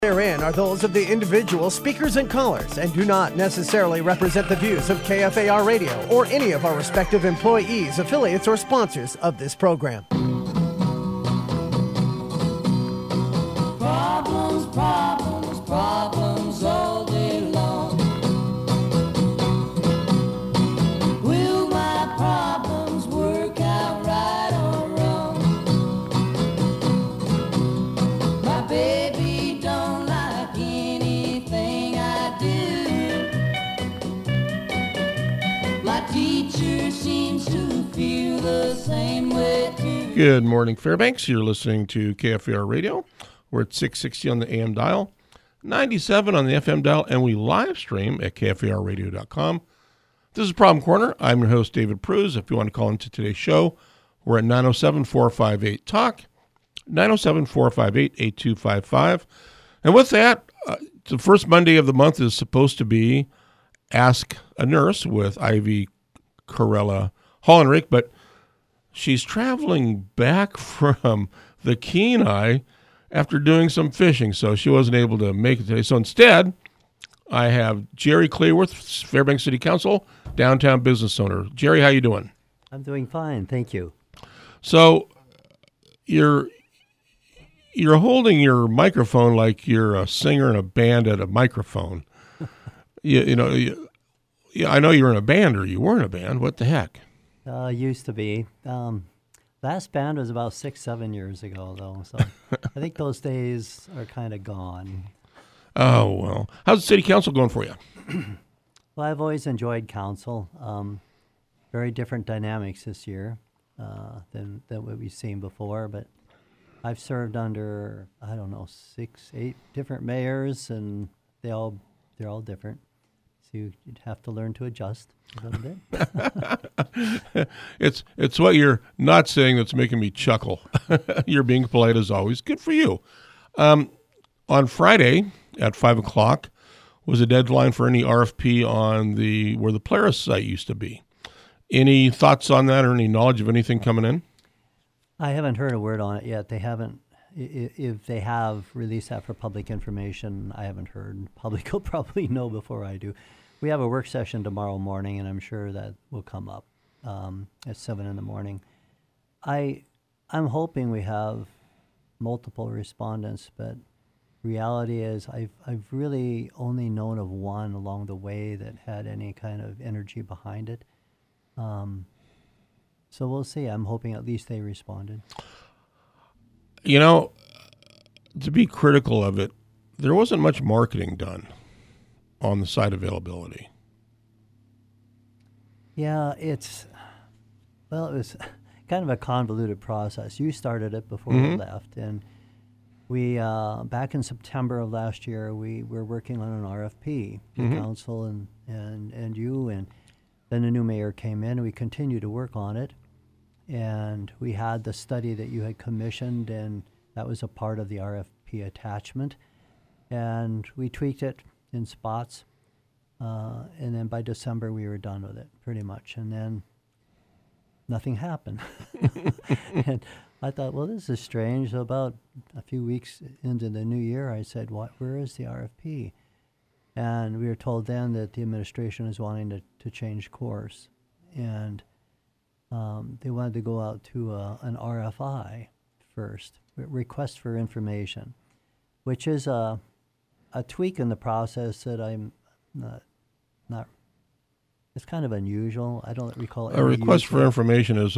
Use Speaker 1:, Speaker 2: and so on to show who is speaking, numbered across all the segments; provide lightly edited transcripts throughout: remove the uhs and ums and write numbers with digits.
Speaker 1: Therein are those of the individual speakers and callers and do not necessarily represent the views of KFAR Radio or any of our respective employees, affiliates, or sponsors of this program.
Speaker 2: Problems, problems, problems all day long. Will my problems work out right or wrong? My baby don't like anything I do. My teacher seems to feel the same way too.
Speaker 3: Good morning, Fairbanks. You're listening to KFAR Radio. We're at 660 on the AM dial, 97 on the FM dial, and we live stream at KFARradio.com. This is Problem Corner. I'm your host, David Pruz. If you want to call into today's show, we're at 907-458-TALK, 907-458-8255. And with that, the first Monday of the month is supposed to be Ask a Nurse with Ivy Corella Hollenrich, but she's traveling back from the Kenai after doing some fishing, so she wasn't able to make it today. So instead, I have Jerry Clearworth, Fairbanks City Council, downtown business owner. Jerry, how you doing?
Speaker 4: I'm doing fine, thank you.
Speaker 3: So you're holding your microphone like you're a singer in a band at a microphone. I know you're in a band, or you were in a band. What the heck?
Speaker 4: Used to be. Last band was about 6-7 years ago, though, so I think those days are kind of gone.
Speaker 3: Oh, well. How's the city council going for you?
Speaker 4: Well, I've always enjoyed council. Very different dynamics this year than what we've seen before, but I've served under, 6-8 different mayors, and they're all different. So you'd have to learn to adjust a little bit.
Speaker 3: It's what you're not saying that's making me chuckle. You're being polite as always. Good for you. On Friday at 5 o'clock was a deadline for any RFP on where the Polaris site used to be. Any thoughts on that, or any knowledge of anything coming in?
Speaker 4: I haven't heard a word on it yet. They haven't. If they have released that for public information, I haven't heard. Public will probably know before I do. We have a work session tomorrow morning, and I'm sure that will come up at 7 in the morning. I'm hoping we have multiple respondents, but reality is I've really only known of one along the way that had any kind of energy behind it. So we'll see. I'm hoping at least they responded.
Speaker 3: To be critical of it, there wasn't much marketing done on the site availability.
Speaker 4: Yeah, it was kind of a convoluted process. You started it before we left, and we, back in September of last year, we were working on an RFP, the council and you, and then the new mayor came in, and we continued to work on it, and we had the study that you had commissioned, and that was a part of the RFP attachment, and we tweaked it in spots, and then by December we were done with it, pretty much, and then nothing happened. And I thought, well, this is strange. So about a few weeks into the new year, I said, where is the RFP? And we were told then that the administration is wanting to change course, and they wanted to go out to an RFI first, request for information, which is a tweak in the process that I'm not. It's kind of unusual. I don't recall it.
Speaker 3: A request for information is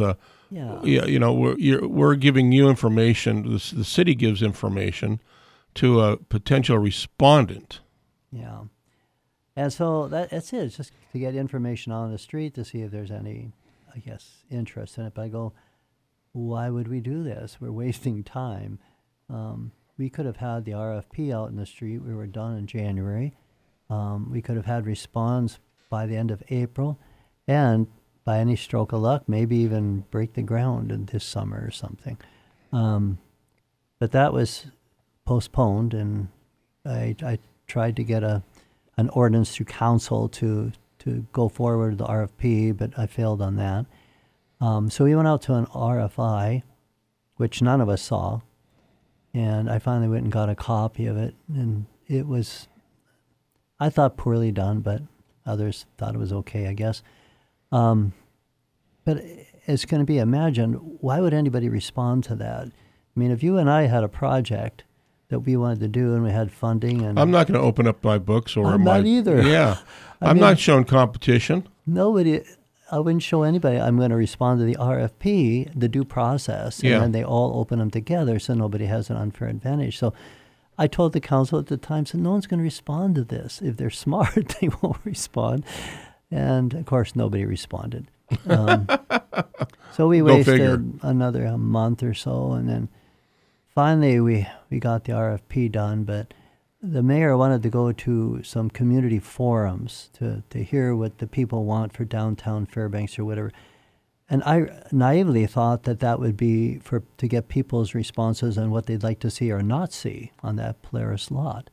Speaker 3: we're giving you information. The city gives information to a potential respondent.
Speaker 4: Yeah, and so that's it. It's just to get information on the street to see if there's any, interest in it. But I go, why would we do this? We're wasting time. We could have had the RFP out in the street. We were done in January. We could have had response by the end of April, and by any stroke of luck, maybe even break the ground in this summer or something. But that was postponed, and I tried to get an ordinance through council to go forward with the RFP, but I failed on that. So we went out to an RFI, which none of us saw. And I finally went and got a copy of it, and it was, I thought, poorly done, but others thought it was okay, I guess. But it's going to be imagined, why would anybody respond to that? I mean, if you and I had a project that we wanted to do and we had funding, and
Speaker 3: I'm not going to open up my books or
Speaker 4: I'm
Speaker 3: my...
Speaker 4: not either.
Speaker 3: Yeah.
Speaker 4: I
Speaker 3: I'm
Speaker 4: mean-
Speaker 3: not showing competition.
Speaker 4: nobody, I wouldn't show anybody. I'm going to respond to the RFP, the due process, and
Speaker 3: Yeah.
Speaker 4: then they all open them together so nobody has an unfair advantage. So I told the council at the time, so no one's going to respond to this. If they're smart, they won't respond. And, of course, nobody responded. So we
Speaker 3: Go figure.
Speaker 4: wasted another month or so, and then finally we got the RFP done, but the mayor wanted to go to some community forums to hear what the people want for downtown Fairbanks or whatever. And I naively thought that would be to get people's responses on what they'd like to see or not see on that Polaris lot.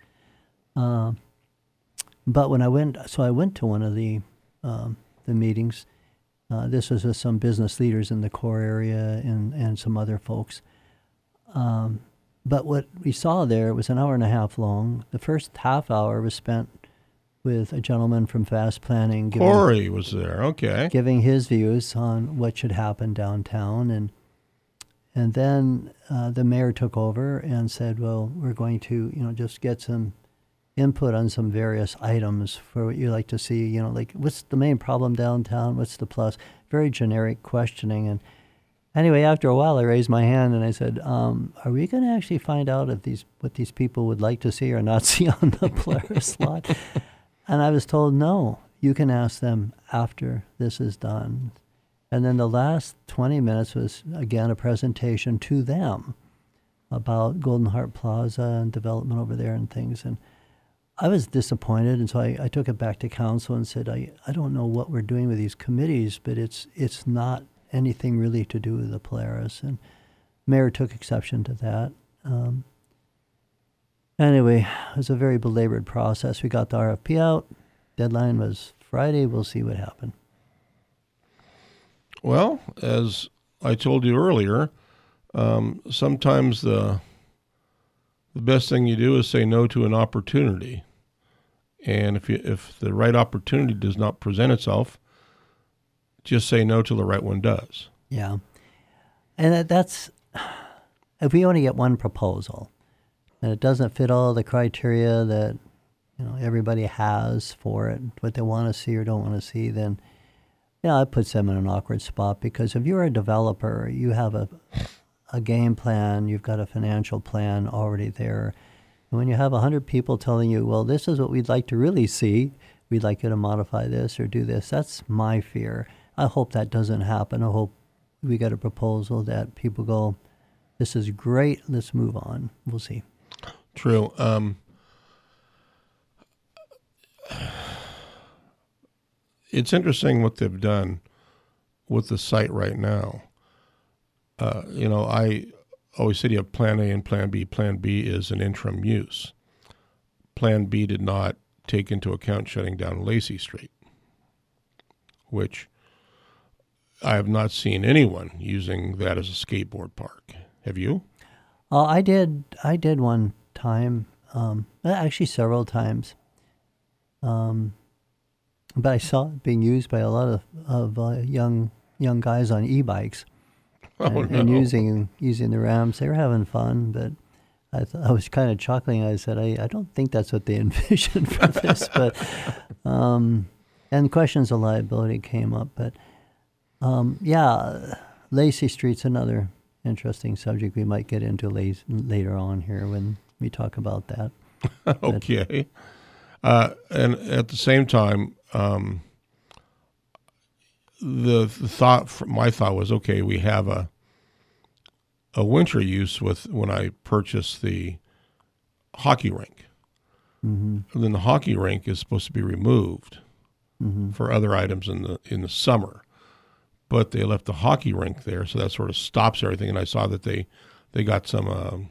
Speaker 4: But when I went to one of the meetings. This was with some business leaders in the core area and some other folks. But what we saw there was an hour and a half long. The first half hour was spent with a gentleman from Fast Planning
Speaker 3: Corey was there. Okay.
Speaker 4: giving his views on what should happen downtown. And then the mayor took over and said, well, we're going to, just get some input on some various items for what you like to see, like what's the main problem downtown, what's the plus, very generic questioning. And anyway, after a while I raised my hand and I said, are we going to actually find out what these people would like to see or not see on the Polaris lot? And I was told, no, you can ask them after this is done. And then the last 20 minutes was, again, a presentation to them about Golden Heart Plaza and development over there and things. And I was disappointed, and so I took it back to council and said, I don't know what we're doing with these committees, but it's not anything really to do with the Polaris. And mayor took exception to that. Anyway, it was a very belabored process. We got the RFP out. Deadline was Friday. We'll see what happened.
Speaker 3: Well, as I told you earlier, sometimes the best thing you do is say no to an opportunity. And if the right opportunity does not present itself, just say no till the right one does.
Speaker 4: Yeah. And that's, if we only get one proposal, and it doesn't fit all the criteria that everybody has for it, what they want to see or don't want to see, then it puts them in an awkward spot. Because if you're a developer, you have a game plan, you've got a financial plan already there. And when you have 100 people telling you, well, this is what we'd like to really see, we'd like you to modify this or do this, that's my fear. I hope that doesn't happen. I hope we get a proposal that people go, this is great, let's move on. We'll see.
Speaker 3: True. It's interesting what they've done with the site right now. I always said you have Plan A and Plan B. Plan B is an interim use. Plan B did not take into account shutting down Lacey Street, which I have not seen anyone using that as a skateboard park. Have you?
Speaker 4: I did one time, actually several times. But I saw it being used by a lot of young guys on e-bikes. And using the ramps. They were having fun, but I was kind of chuckling. I said, I don't think that's what they envisioned for this. But and questions of liability came up. But Lacey Street's another interesting subject we might get into later on here when we talk about that.
Speaker 3: Okay. And at the same time, my thought was, okay, we have a winter use when I purchased the hockey rink. Mm-hmm. And then the hockey rink is supposed to be removed for other items in the summer, but they left the hockey rink there, so that sort of stops everything. And I saw that they got some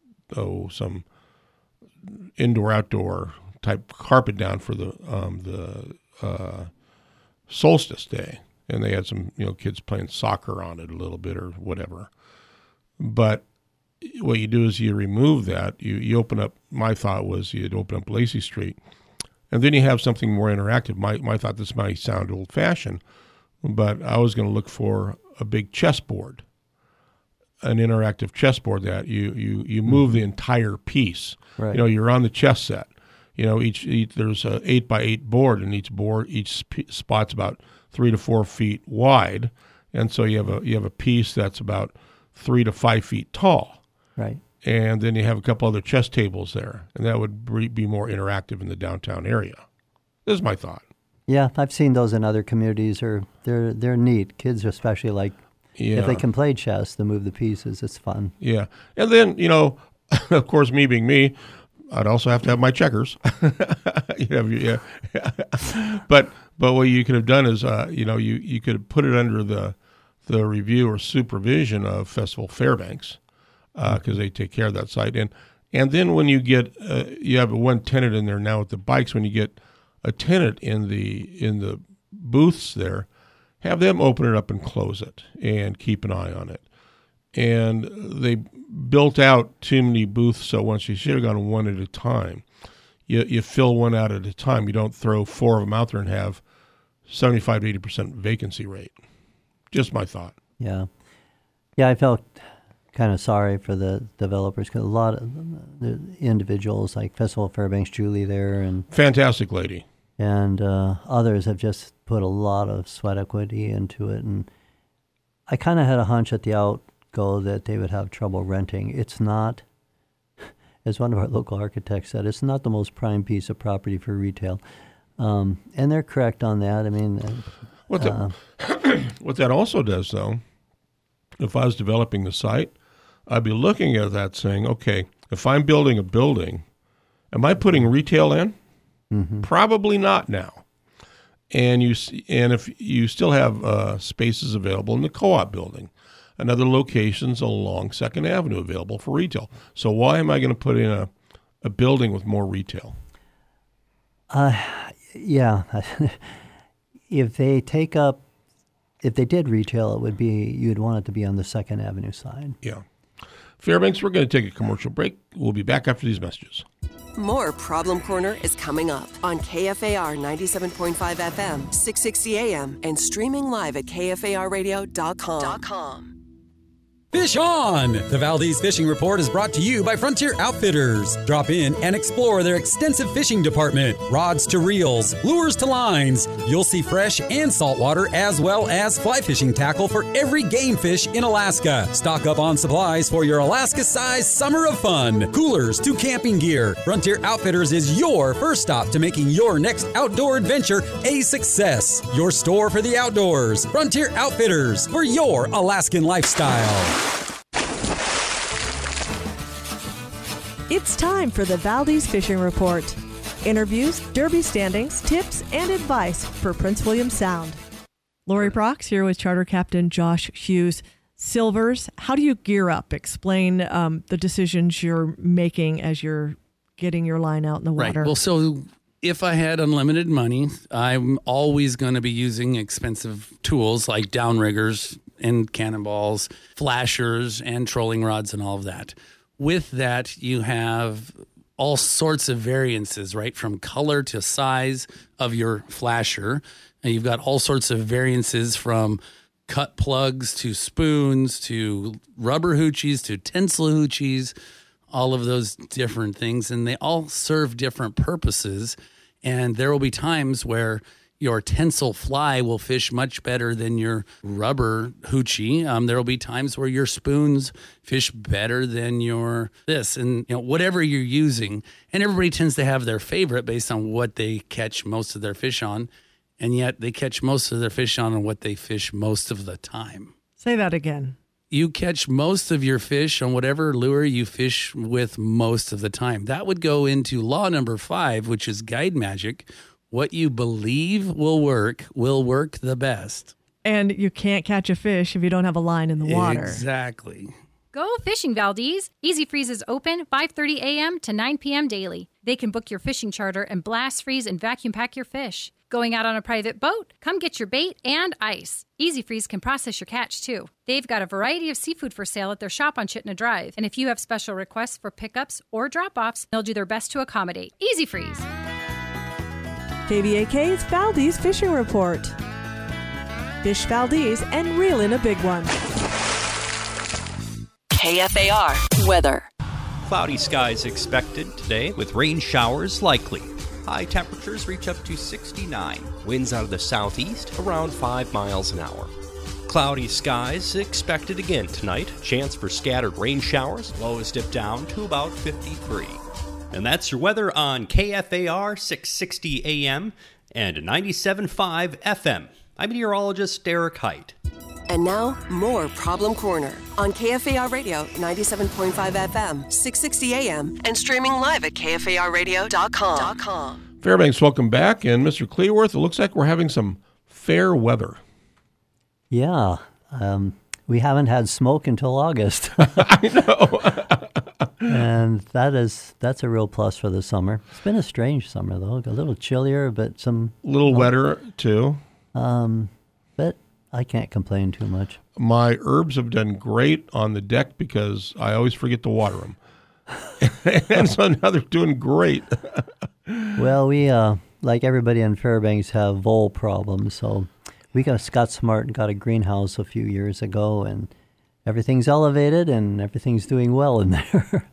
Speaker 3: indoor-outdoor type carpet down for the solstice day, and they had some kids playing soccer on it a little bit or whatever. But what you do is you remove that. You open up. My thought was you'd open up Lacey Street, and then you have something more interactive. My thought, this might sound old fashioned, but I was going to look for a big chessboard, an interactive chessboard that you move the entire piece.
Speaker 4: Right.
Speaker 3: You're on the chess set. Each there's a 8x8 board, and each spot's about 3 to 4 feet wide, and so you have a piece that's about 3 to 5 feet tall.
Speaker 4: Right.
Speaker 3: And then you have a couple other chess tables there, and that would be more interactive in the downtown area. This is my thought.
Speaker 4: Yeah, I've seen those in other communities. They're neat. Kids especially like if they can play chess to move the pieces. It's fun.
Speaker 3: Yeah, and then of course, me being me, I'd also have to have my checkers. But what you could have done is you could have put it under the review or supervision of Festival Fairbanks. Because they take care of that site, and then when you get you have one tenant in there now with the bikes. When you get a tenant in the booths there, have them open it up and close it, and keep an eye on it. And they built out too many booths, so once you should have gone one at a time. You fill one out at a time. You don't throw 4 of them out there and have 75 to 80% vacancy rate. Just my thought.
Speaker 4: Yeah, I felt kind of sorry for the developers because a lot of the individuals like Festival Fairbanks, Julie there, and
Speaker 3: fantastic lady,
Speaker 4: and others have just put a lot of sweat equity into it. And I kind of had a hunch at the outgo that they would have trouble renting. It's not, as one of our local architects said, it's not the most prime piece of property for retail, and they're correct on that. I mean,
Speaker 3: what that also does, though, if I was developing the site, I'd be looking at that saying, okay, if I'm building a building, am I putting retail in? Mm-hmm. Probably not now. And if you still have spaces available in the co-op building and other locations along 2nd Avenue available for retail. So why am I going to put in a building with more retail?
Speaker 4: Yeah. If they did retail, it would be, you'd want it to be on the 2nd Avenue side.
Speaker 3: Yeah. Fairbanks, we're going to take a commercial break. We'll be back after these messages.
Speaker 5: More Problem Corner is coming up on KFAR 97.5 FM, 660 AM, and streaming live at KFARradio.com.
Speaker 6: Fish on! The Valdez Fishing Report is brought to you by Frontier Outfitters. Drop in and explore their extensive fishing department. Rods to reels, lures to lines. You'll see fresh and saltwater as well as fly fishing tackle for every game fish in Alaska. Stock up on supplies for your Alaska-sized summer of fun. Coolers to camping gear. Frontier Outfitters is your first stop to making your next outdoor adventure a success. Your store for the outdoors. Frontier Outfitters for your Alaskan lifestyle.
Speaker 7: It's time for the Valdez Fishing Report. Interviews, derby standings, tips, and advice for Prince William Sound. Lori Brox here with Charter Captain Josh Hughes. Silvers, how do you gear up? Explain the decisions you're making as you're getting your line out in the water.
Speaker 8: Right. Well, so if I had unlimited money, I'm always going to be using expensive tools like downriggers and cannonballs, flashers, and trolling rods and all of that. With that, you have all sorts of variances, right? From color to size of your flasher. And you've got all sorts of variances from cut plugs to spoons to rubber hoochies to tinsel hoochies, all of those different things. And they all serve different purposes. And there will be times where your tinsel fly will fish much better than your rubber hoochie. There will be times where your spoons fish better than your this, and whatever you're using. And everybody tends to have their favorite based on what they catch most of their fish on, and yet they catch most of their fish on what they fish most of the time.
Speaker 7: Say that again.
Speaker 8: You catch most of your fish on whatever lure you fish with most of the time. That would go into law number 5, which is guide magic. What you believe will work the best.
Speaker 7: And you can't catch a fish if you don't have a line in the water.
Speaker 8: Exactly.
Speaker 9: Go fishing, Valdez. Easy Freeze is open 5:30 a.m. to 9 p.m. daily. They can book your fishing charter and blast freeze and vacuum pack your fish. Going out on a private boat? Come get your bait and ice. Easy Freeze can process your catch, too. They've got a variety of seafood for sale at their shop on Chittenden Drive. And if you have special requests for pickups or drop-offs, they'll do their best to accommodate. Easy Freeze.
Speaker 7: KVAK's Valdez Fishing Report. Fish Valdez and reel in a big one.
Speaker 5: KFAR weather.
Speaker 10: Cloudy skies expected today with rain showers likely. High temperatures reach up to 69. Winds out of the southeast around 5 miles an hour. Cloudy skies expected again tonight. Chance for scattered rain showers. Lows dip down to about 53. And that's your weather on KFAR 660 AM and 97.5 FM. I'm meteorologist Derek Height.
Speaker 5: And now, more Problem Corner on KFAR Radio 97.5 FM, 660 AM, and streaming live at KFARradio.com.
Speaker 3: Fairbanks, welcome back. And Mr. Clearworth, it looks like we're having some fair weather.
Speaker 4: Yeah. We haven't had smoke until August.
Speaker 3: I know.
Speaker 4: And that's a real plus for the summer. It's been a strange summer, though. A little chillier, but some...
Speaker 3: A little wetter, too.
Speaker 4: But I can't complain too much.
Speaker 3: My herbs have done great on the deck because I always forget to water them. And so now they're doing great.
Speaker 4: Well, we, like everybody in Fairbanks, have vole problems. So we got smart and got a greenhouse a few years ago, and everything's elevated and everything's doing well in there.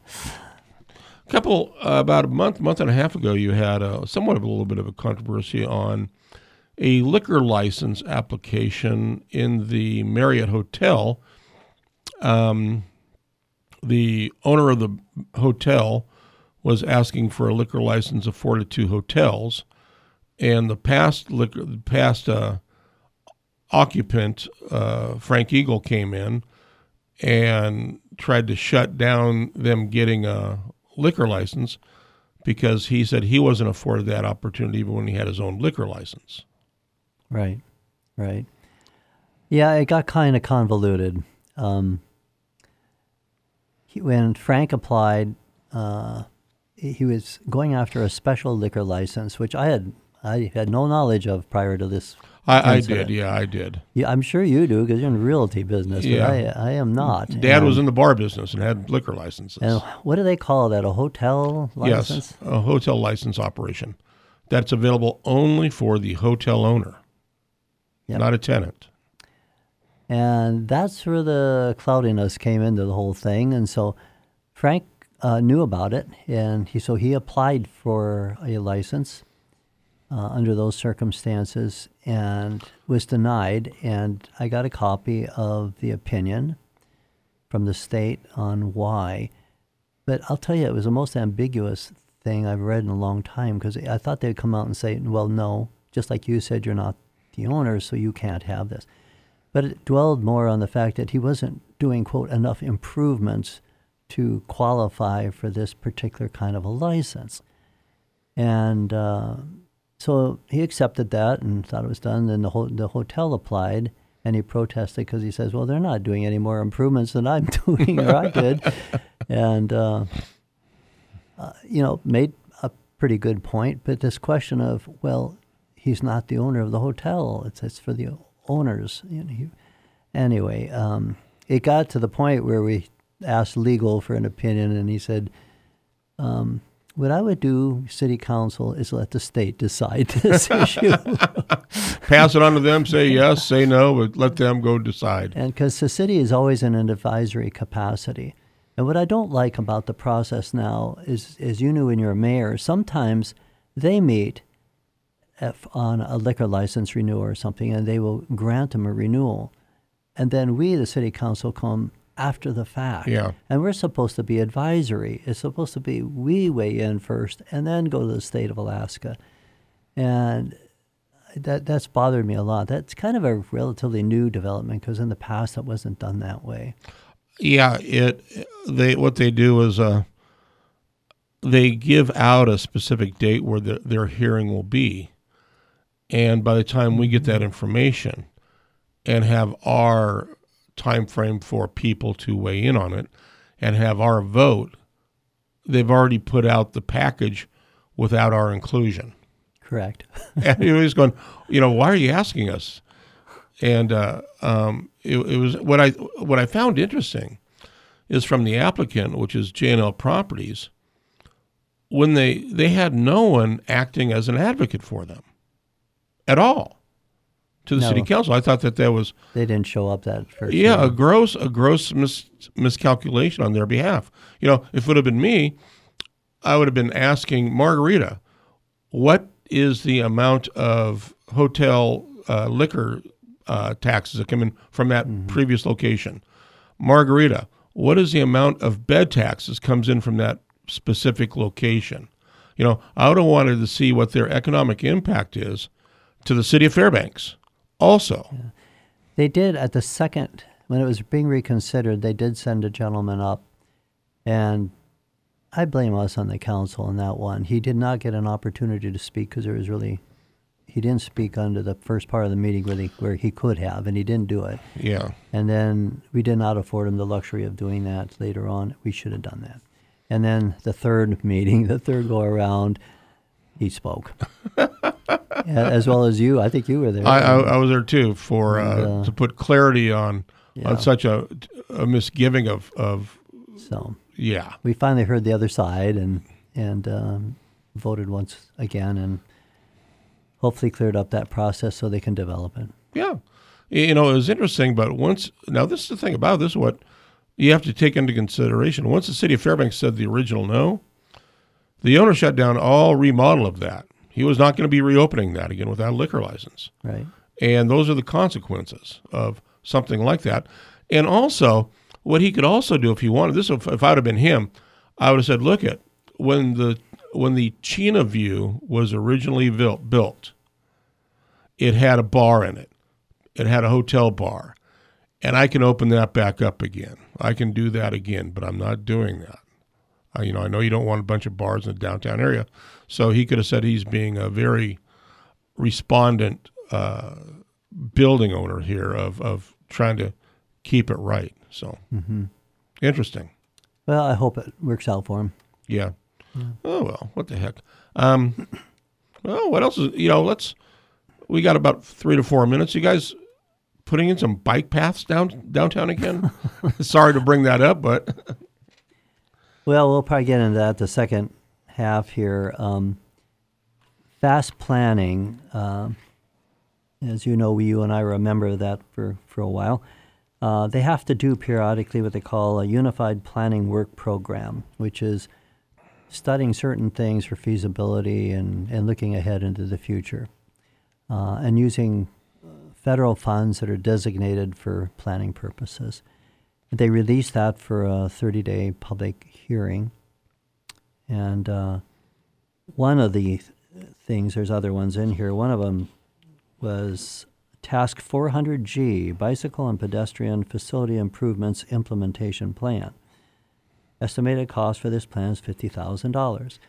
Speaker 3: About a month and a half ago, you had somewhat of a little bit of a controversy on a liquor license application in the Marriott Hotel. The owner of the hotel was asking for a liquor license afforded to hotels, and the past occupant, Frank Eagle, came in and tried to shut down them getting a liquor license because he said he wasn't afforded that opportunity even when he had his own liquor license.
Speaker 4: Right. Yeah, it got kind of convoluted. When Frank applied, he was going after a special liquor license, which I had no knowledge of prior to this.
Speaker 3: I did. Yeah,
Speaker 4: I'm sure you do because you're in the realty business, but I am not.
Speaker 3: Dad was in the bar business and had liquor licenses.
Speaker 4: And what do they call that, a hotel license?
Speaker 3: Yes, a hotel license operation. That's available only for the hotel owner. Yep. Not a tenant.
Speaker 4: And that's where the cloudiness came into the whole thing. And so Frank knew about it, and he applied for a license under those circumstances and was denied. And I got a copy of the opinion from the state on why. But I'll tell you, it was the most ambiguous thing I've read in a long time because I thought they'd come out and say, well, no, just like you said, you're not the owner, so you can't have this. But it dwelled more on the fact that he wasn't doing, quote, enough improvements to qualify for this particular kind of a license. And so he accepted that and thought it was done. Then the hotel applied, and he protested because he says, well, they're not doing any more improvements than I'm doing or I did. And, made a pretty good point. But this question of, well, he's not the owner of the hotel. It's for the owners. Anyway, it got to the point where we asked legal for an opinion, and he said, what I would do, city council, is let the state decide this issue.
Speaker 3: Pass it on to them, say yes, say no, but let them go decide.
Speaker 4: And because the city is always in an advisory capacity. And what I don't like about the process now is, as you knew when you were mayor, sometimes they meet on a liquor license renewal or something, and they will grant them a renewal. And then we, the city council, come after the fact.
Speaker 3: Yeah.
Speaker 4: And we're supposed to be advisory. It's supposed to be we weigh in first and then go to the state of Alaska. And that's bothered me a lot. That's kind of a relatively new development because in the past it wasn't done that way.
Speaker 3: Yeah, what they do is they give out a specific date where their hearing will be. And by the time we get that information and have our time frame for people to weigh in on it and have our vote, they've already put out the package without our inclusion.
Speaker 4: Correct.
Speaker 3: And he was going, why are you asking us? And it was what I found interesting is from the applicant, which is J&L Properties, when they had no one acting as an advocate for them at all to the city council. I thought that was...
Speaker 4: They didn't show up that first
Speaker 3: year.
Speaker 4: year.
Speaker 3: a gross miscalculation on their behalf. If it would have been me, I would have been asking Margarita, what is the amount of hotel liquor taxes that come in from that previous location? Margarita, what is the amount of bed taxes comes in from that specific location? I would have wanted to see what their economic impact is to the city of Fairbanks also.
Speaker 4: Yeah. They did at the second, when it was being reconsidered, they did send a gentleman up, and I blame us on the council on that one. He did not get an opportunity to speak because he didn't speak under the first part of the meeting where he could have, and he didn't do it.
Speaker 3: Yeah.
Speaker 4: And then we did not afford him the luxury of doing that later on. We should have done that. And then the third meeting, the third go around, he spoke. As well as you. I think you were there.
Speaker 3: I was there too for to put clarity on such a misgiving of
Speaker 4: so
Speaker 3: yeah.
Speaker 4: We finally heard the other side and voted once again and hopefully cleared up that process so they can develop it.
Speaker 3: Yeah. It was interesting, but now this is the thing about this, what you have to take into consideration. Once the city of Fairbanks said the original no, the owner shut down all remodel of that. He was not going to be reopening that again without a liquor license.
Speaker 4: Right.
Speaker 3: And those are the consequences of something like that. And also, what he could also do if he wanted, this, if I would have been him, I would have said, look at, when the Chena View was originally built, it had a bar in it. It had a hotel bar. And I can open that back up again. I can do that again, but I'm not doing that. I know you don't want a bunch of bars in the downtown area. So he could have said he's being a very respondent building owner here of trying to keep it right. So interesting.
Speaker 4: Well, I hope it works out for him.
Speaker 3: Yeah. Oh, well, what the heck. Well, what else is, we got about 3 to 4 minutes. You guys putting in some bike paths downtown again? Sorry to bring that up, but...
Speaker 4: Well, we'll probably get into that the second half here. Fast planning, as you know, you and I remember that for a while. They have to do periodically what they call a unified planning work program, which is studying certain things for feasibility and looking ahead into the future, and using federal funds that are designated for planning purposes. They released that for a 30-day public hearing. And one of the things, there's other ones in here, one of them was Task 400G, Bicycle and Pedestrian Facility Improvements Implementation Plan. Estimated cost for this plan is $50,000.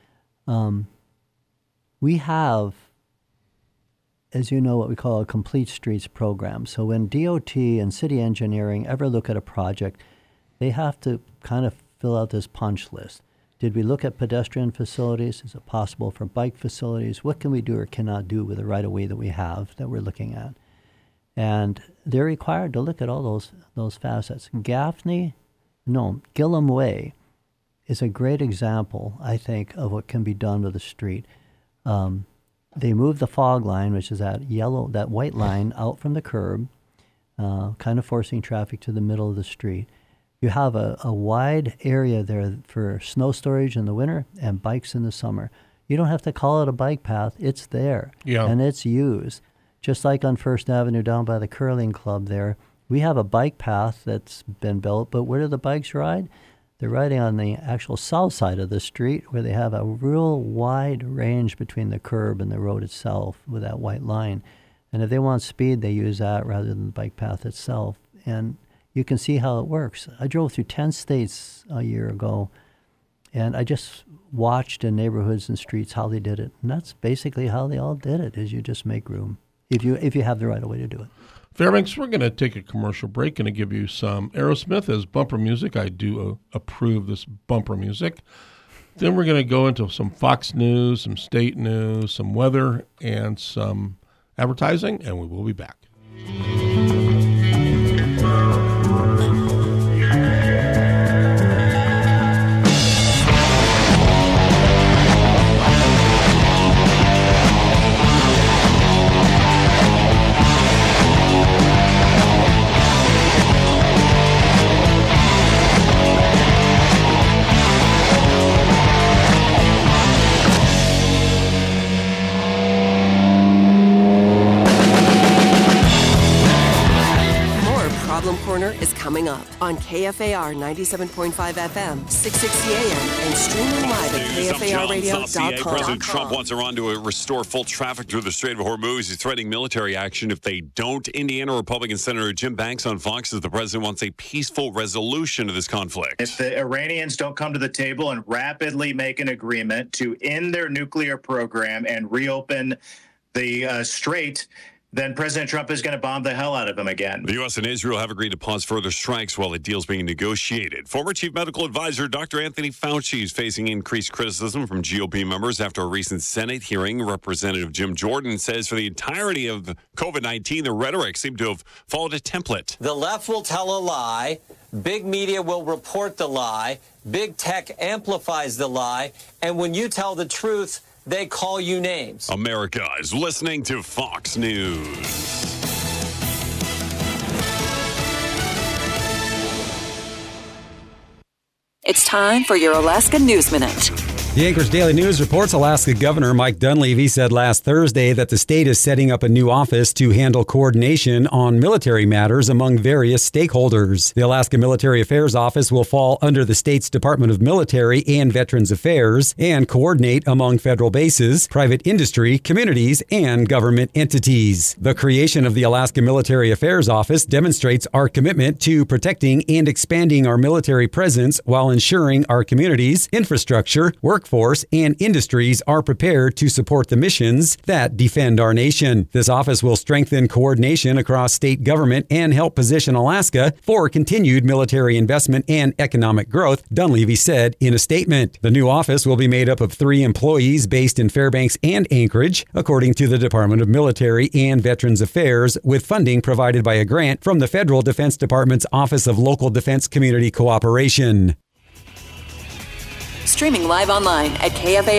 Speaker 4: We have, as you know, what we call a complete streets program. So when DOT and city engineering ever look at a project, they have to kind of fill out this punch list. Did we look at pedestrian facilities? Is it possible for bike facilities? What can we do or cannot do with the right-of-way that we have that we're looking at? And they're required to look at all those facets. Gillum Way is a great example, I think, of what can be done with a street. They moved the fog line, which is that white line, out from the curb, kind of forcing traffic to the middle of the street. You have a wide area there for snow storage in the winter and bikes in the summer. You don't have to call it a bike path. It's there, and it's used. Just like on First Avenue down by the curling club there, we have a bike path that's been built, but where do the bikes ride? They're riding on the actual south side of the street where they have a real wide range between the curb and the road itself with that white line. And if they want speed, they use that rather than the bike path itself. And you can see how it works. I drove through 10 states a year ago, and I just watched in neighborhoods and streets how they did it. And that's basically how they all did it, is you just make room. if you have the right way to do it.
Speaker 3: Fairbanks, we're going to take a commercial break. Going to give you some Aerosmith as bumper music. I do approve this bumper music. Then we're going to go into some Fox News, some state news, some weather, and some advertising, and we will be back.
Speaker 5: Corner is coming up on KFAR 97.5 FM, 660 AM, and streaming live at KFARradio.com.
Speaker 11: President Trump wants Iran to restore full traffic through the Strait of Hormuz. He's threatening military action if they don't. Indiana Republican Senator Jim Banks on Fox says the president wants a peaceful resolution to this conflict.
Speaker 12: If the Iranians don't come to the table and rapidly make an agreement to end their nuclear program and reopen the strait, then President Trump is going to bomb the hell out of them again.
Speaker 11: The U.S. and Israel have agreed to pause further strikes while the deal's being negotiated. Former Chief Medical Advisor Dr. Anthony Fauci is facing increased criticism from GOP members after a recent Senate hearing. Representative Jim Jordan says for the entirety of COVID-19, the rhetoric seemed to have followed a template.
Speaker 13: The left will tell a lie. Big media will report the lie. Big tech amplifies the lie. And when you tell the truth, they call you names.
Speaker 11: America is listening to Fox News.
Speaker 14: It's time for your Alaska News Minute.
Speaker 6: The Anchorage Daily News reports Alaska Governor Mike Dunleavy said last Thursday that the state is setting up a new office to handle coordination on military matters among various stakeholders. The Alaska Military Affairs Office will fall under the state's Department of Military and Veterans Affairs and coordinate among federal bases, private industry, communities, and government entities. The creation of the Alaska Military Affairs Office demonstrates our commitment to protecting and expanding our military presence while ensuring our communities, infrastructure, workforce, and industries are prepared to support the missions that defend our nation. This office will strengthen coordination across state government and help position Alaska for continued military investment and economic growth, Dunleavy said in a statement. The new office will be made up of 3 employees based in Fairbanks and Anchorage, according to the Department of Military and Veterans Affairs, with funding provided by a grant from the Federal Defense Department's Office of Local Defense Community Cooperation.
Speaker 14: Streaming live online at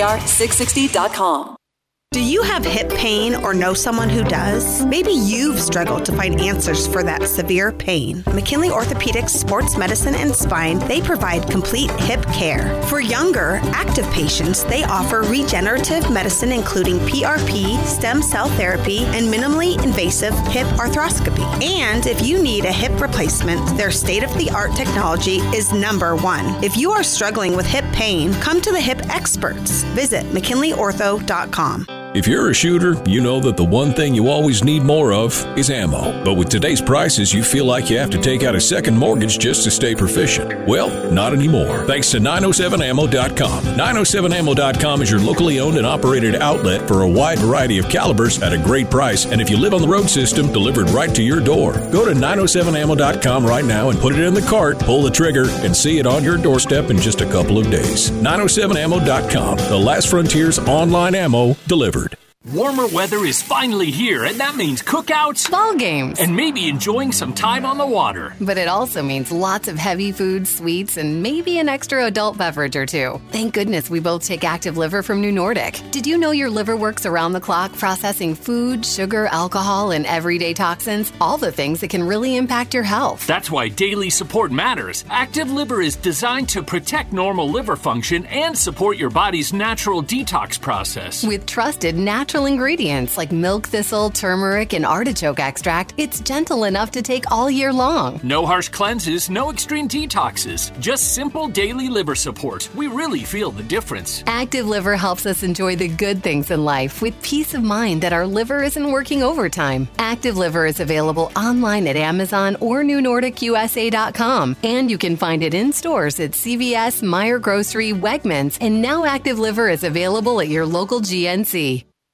Speaker 14: KFAR660.com.
Speaker 15: Do you have hip pain or know someone who does? Maybe you've struggled to find answers for that severe pain. McKinley Orthopedics, Sports Medicine, and Spine, they provide complete hip care. For younger, active patients, they offer regenerative medicine including PRP, stem cell therapy, and minimally invasive hip arthroscopy. And if you need a hip replacement, their state-of-the-art technology is #1. If you are struggling with hip pain, come to the hip experts. Visit McKinleyOrtho.com.
Speaker 16: If you're a shooter, you know that the one thing you always need more of is ammo. But with today's prices, you feel like you have to take out a second mortgage just to stay proficient. Well, not anymore. Thanks to 907ammo.com. 907ammo.com is your locally owned and operated outlet for a wide variety of calibers at a great price. And if you live on the road system, delivered right to your door. Go to 907ammo.com right now and put it in the cart, pull the trigger, and see it on your doorstep in just a couple of days. 907ammo.com, the last frontier's online ammo delivered.
Speaker 17: Warmer weather is finally here, and that means cookouts,
Speaker 18: ball games,
Speaker 17: and maybe enjoying some time on the water.
Speaker 18: But it also means lots of heavy foods, sweets, and maybe an extra adult beverage or two. Thank goodness we both take Active Liver from New Nordic. Did you know your liver works around the clock processing food, sugar, alcohol, and everyday toxins? All the things that can really impact your health.
Speaker 17: That's why daily support matters. Active Liver is designed to protect normal liver function and support your body's natural detox process.
Speaker 18: With trusted natural ingredients like milk thistle, turmeric, and artichoke extract, it's gentle enough to take all year long.
Speaker 17: No harsh cleanses, no extreme detoxes, just simple daily liver support. We really feel the difference.
Speaker 18: Active Liver helps us enjoy the good things in life with peace of mind that our liver isn't working overtime. Active Liver is available online at Amazon or NewNordicUSA.com, and you can find it in stores at CVS, Meijer Grocery, Wegmans, and now Active Liver is available at your local GNC.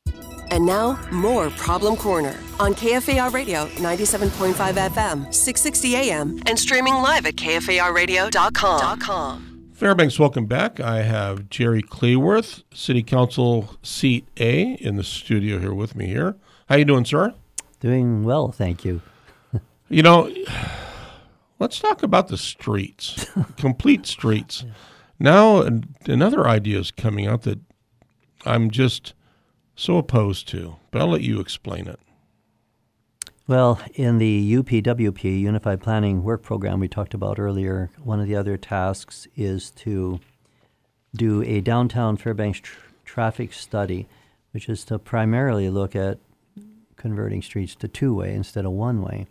Speaker 5: And now, more Problem Corner on KFAR Radio 97.5 FM, 660 AM, and streaming live at KFARradio.com.
Speaker 3: Fairbanks, welcome back. I have Jerry Cleworth, City Council Seat A, in the studio here with me here. How you doing, sir?
Speaker 4: Doing well, thank you.
Speaker 3: You know, let's talk about the streets, complete streets. Now, another idea is coming out that I'm just so opposed to, but I'll let you explain it.
Speaker 4: Well, in the UPWP, Unified Planning Work Program we talked about earlier, one of the other tasks is to do a downtown Fairbanks traffic study, which is to primarily look at converting streets to two-way instead of one-way.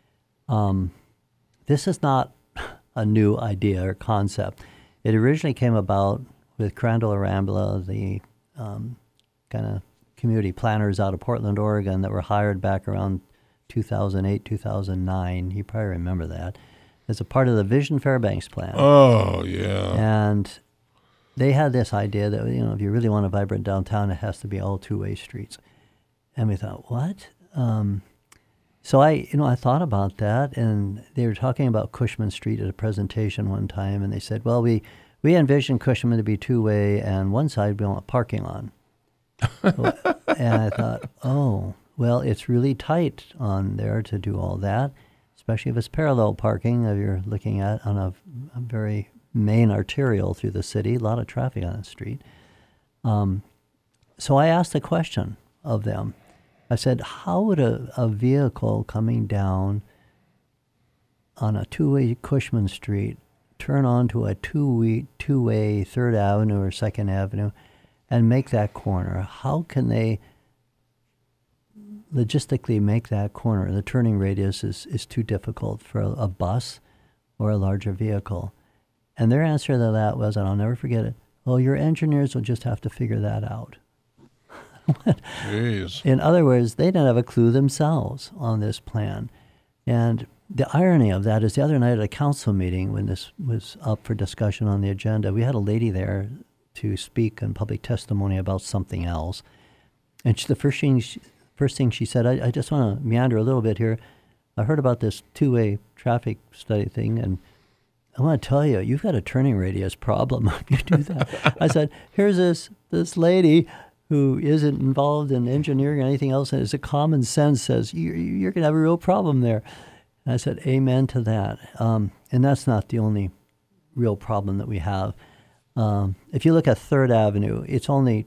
Speaker 4: This is not a new idea or concept. It originally came about with Crandall Arambula, the kind of community planners out of Portland, Oregon, that were hired back around 2008, 2009. You probably remember that. As a part of the Vision Fairbanks plan.
Speaker 3: Oh, yeah.
Speaker 4: And they had this idea that, you know, if you really want a vibrant downtown, it has to be all two-way streets. And we thought, what? So I thought about that, and they were talking about Cushman Street at a presentation one time, and they said, well, we envision Cushman to be two-way, and one side we want parking on. And I thought, oh, well, it's really tight on there to do all that, especially if it's parallel parking that you're looking at on a very main arterial through the city, a lot of traffic on the street. So I asked a question of them. I said, how would a vehicle coming down on a two-way Cushman Street turn onto a two-way 3rd Avenue or 2nd Avenue and make that corner? How can they logistically make that corner? The turning radius is too difficult for a bus or a larger vehicle. And their answer to that was, and I'll never forget it, well, your engineers will just have to figure that out.
Speaker 3: Jeez.
Speaker 4: In other words, they didn't have a clue themselves on this plan. And the irony of that is the other night at a council meeting when this was up for discussion on the agenda, we had a lady there to speak in public testimony about something else. And the first thing she said, I just want to meander a little bit here. I heard about this two-way traffic study thing, and I want to tell you, you've got a turning radius problem if you do that. I said, here's this lady who isn't involved in engineering or anything else, and it's a common sense says, you're going to have a real problem there. And I said, amen to that. And that's not the only real problem that we have. If you look at 3rd Avenue, it's only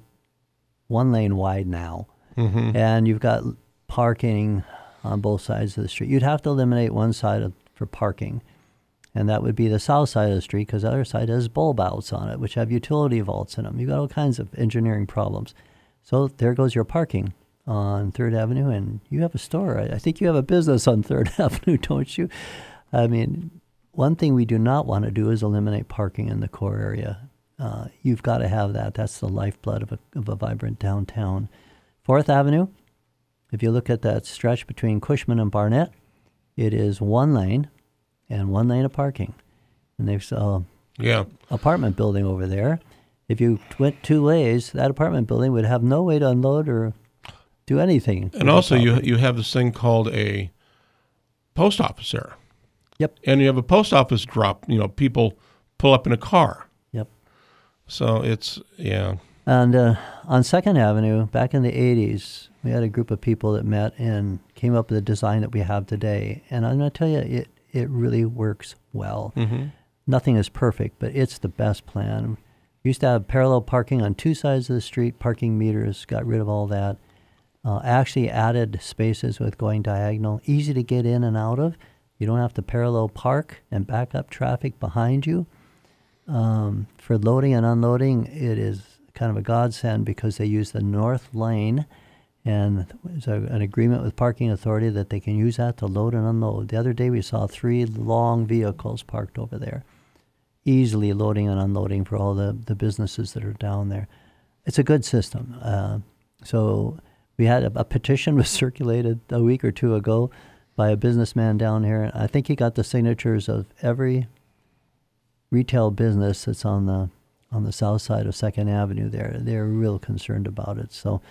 Speaker 4: one lane wide now. Mm-hmm. And you've got parking on both sides of the street. You'd have to eliminate one side for parking, and that would be the south side of the street because the other side has bulb outs on it, which have utility vaults in them. You've got all kinds of engineering problems. So there goes your parking on 3rd Avenue, and you have a store. I think you have a business on 3rd Avenue, don't you? I mean, one thing we do not want to do is eliminate parking in the core area. You've got to have that. That's the lifeblood of a vibrant downtown. 4th Avenue, if you look at that stretch between Cushman and Barnett, it is one lane and one lane of parking. And there's apartment building over there. If you went two ways, that apartment building would have no way to unload or do anything.
Speaker 3: And also you have this thing called a post office there.
Speaker 4: Yep.
Speaker 3: And you have a post office drop, people pull up in a car.
Speaker 4: Yep.
Speaker 3: So it's, yeah.
Speaker 4: And on 2nd Avenue, back in the 80s, we had a group of people that met and came up with a design that we have today. And I'm going to tell you, it really works well. Mm-hmm. Nothing is perfect, but it's the best plan. We used to have parallel parking on two sides of the street, parking meters, got rid of all that. Actually added spaces with going diagonal, easy to get in and out of. You don't have to parallel park and back up traffic behind you. For loading and unloading, it is kind of a godsend because they use the north lane, and there's an agreement with Parking Authority that they can use that to load and unload. The other day we saw 3 long vehicles parked over there, easily loading and unloading for all the businesses that are down there. It's a good system. So we had a petition was circulated a week or two ago by a businessman down here, and I think he got the signatures of every retail business that's on the south side of 2nd Avenue there. They're real concerned about it. So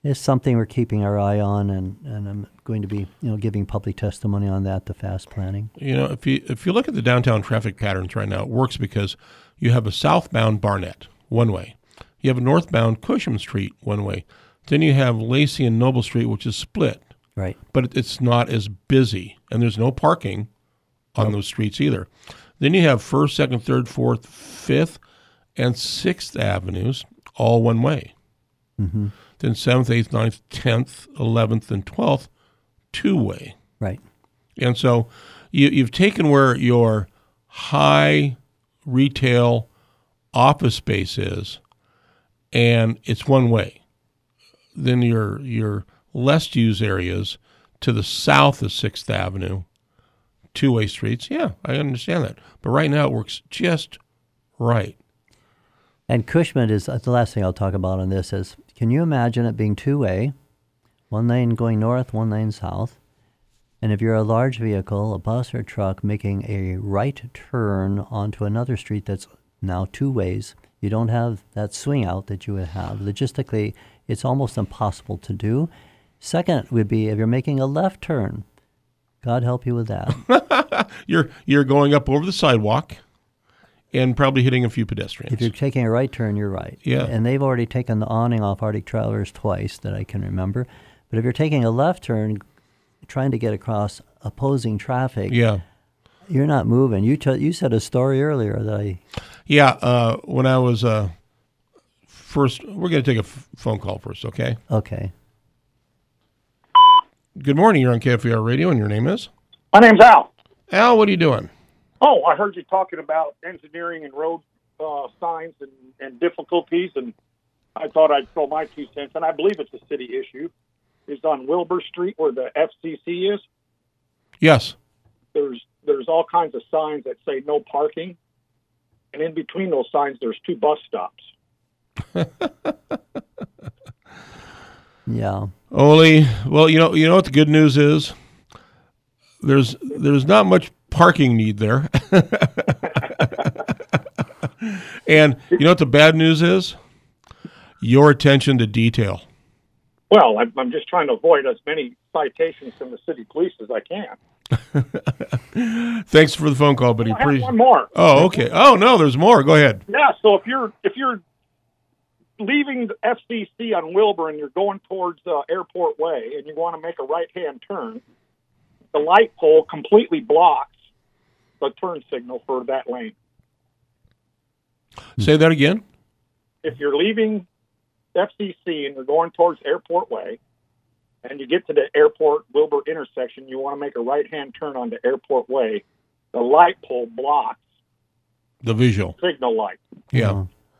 Speaker 4: It's something we're keeping our eye on, and I'm going to be, giving public testimony on that, the fast planning.
Speaker 3: If you look at the downtown traffic patterns right now, it works because you have a southbound Barnett, one way. You have a northbound Cushman Street, one way. Then you have Lacey and Noble Street, which is split.
Speaker 4: Right.
Speaker 3: But it's not as busy, and there's no parking on those streets either. Then you have 1st, 2nd, 3rd, 4th, 5th, and 6th Avenues, all one way.
Speaker 4: Mm-hmm.
Speaker 3: Then 7th, 8th, 9th, 10th, 11th, and 12th, two-way.
Speaker 4: Right.
Speaker 3: And so you've taken where your high retail office space is, and it's one way. Then your less used areas to the south of 6th Avenue, two-way streets. Yeah, I understand that. But right now it works just right.
Speaker 4: And Cushman is the last thing I'll talk about on this is, can you imagine it being two-way, one lane going north, one lane south, and if you're a large vehicle, a bus or a truck, making a right turn onto another street that's now two ways, you don't have that swing out that you would have. Logistically, it's almost impossible to do. Second would be if you're making a left turn. God help you with that.
Speaker 3: You're going up over the sidewalk and probably hitting a few pedestrians.
Speaker 4: If you're taking a right turn, you're right.
Speaker 3: Yeah.
Speaker 4: And they've already taken the awning off Arctic Travelers twice that I can remember. But if you're taking a left turn, trying to get across opposing traffic, you're not moving. You said a story earlier that I...
Speaker 3: Yeah, when I was first... We're going to take a phone call first, okay?
Speaker 4: Okay.
Speaker 3: Good morning. You're on KFAR Radio, and your name is?
Speaker 19: My name's Al.
Speaker 3: Al, what are you doing?
Speaker 19: Oh, I heard you talking about engineering and road signs and difficulties, and I thought I'd throw my 2 cents, and I believe it's a city issue. It's on Wilbur Street where the FCC is.
Speaker 3: Yes.
Speaker 19: There's all kinds of signs that say no parking, and in between those signs, there's 2 bus stops.
Speaker 4: Yeah.
Speaker 3: Only, well, you know what the good news is? There's not much parking need there. And you know what the bad news is? Your attention to detail.
Speaker 19: Well, I'm just trying to avoid as many citations from the city police as I can.
Speaker 3: Thanks for the phone call, buddy.
Speaker 19: I have one more.
Speaker 3: Oh, okay. Oh no, there's more. Go ahead.
Speaker 19: Yeah. So if you're leaving the FCC on Wilbur and you're going towards Airport Way and you want to make a right-hand turn, the light pole completely blocks the turn signal for that lane.
Speaker 3: Say that again.
Speaker 19: If you're leaving FCC and you're going towards Airport Way and you get to the Airport Wilbur intersection, you want to make a right-hand turn onto Airport Way, the light pole blocks
Speaker 3: the visual
Speaker 19: signal light.
Speaker 3: Yeah.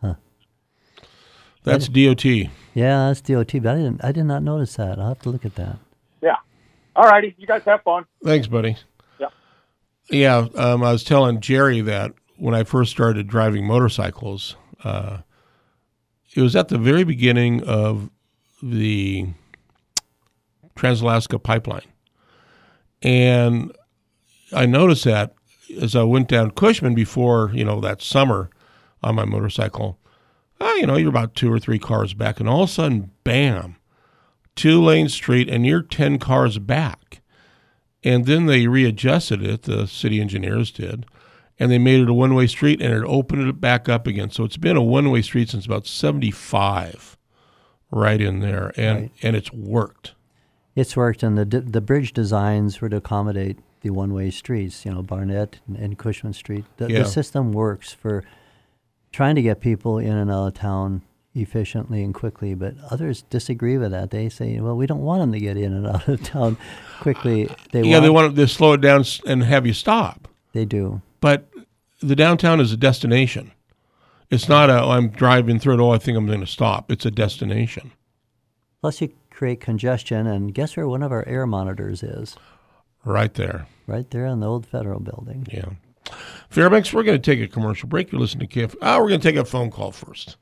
Speaker 3: That's DOT.
Speaker 4: Yeah, that's DOT, but I did not notice that. I'll have to look at that.
Speaker 19: Yeah. All righty. You guys have fun.
Speaker 3: Thanks, buddy.
Speaker 19: Yeah.
Speaker 3: Yeah, I was telling Jerry that when I first started driving motorcycles, it was at the very beginning of the Trans-Alaska Pipeline. And I noticed that as I went down Cushman before, that summer on my motorcycle, you're about 2 or 3 cars back, and all of a sudden, bam, 2-lane street, and you're 10 cars back. And then they readjusted it, the city engineers did, and they made it a one-way street, and it opened it back up again. So it's been a one-way street since about 75, right in there, and it's worked.
Speaker 4: It's worked, and the bridge designs were to accommodate the one-way streets, Barnett and Cushman Street. The system works for trying to get people in and out of town efficiently and quickly, but others disagree with that. They say, well, we don't want them to get in and out of town quickly.
Speaker 3: They want to slow it down and have you stop.
Speaker 4: They do.
Speaker 3: But the downtown is a destination. It's not I'm driving through it, I think I'm going to stop. It's a destination.
Speaker 4: Plus you create congestion, and guess where one of our air monitors is?
Speaker 3: Right there.
Speaker 4: Right there in the old Federal Building.
Speaker 3: Yeah. Fairbanks, we're going to take a commercial break. You're listening to KFAR. We're going to take a phone call first.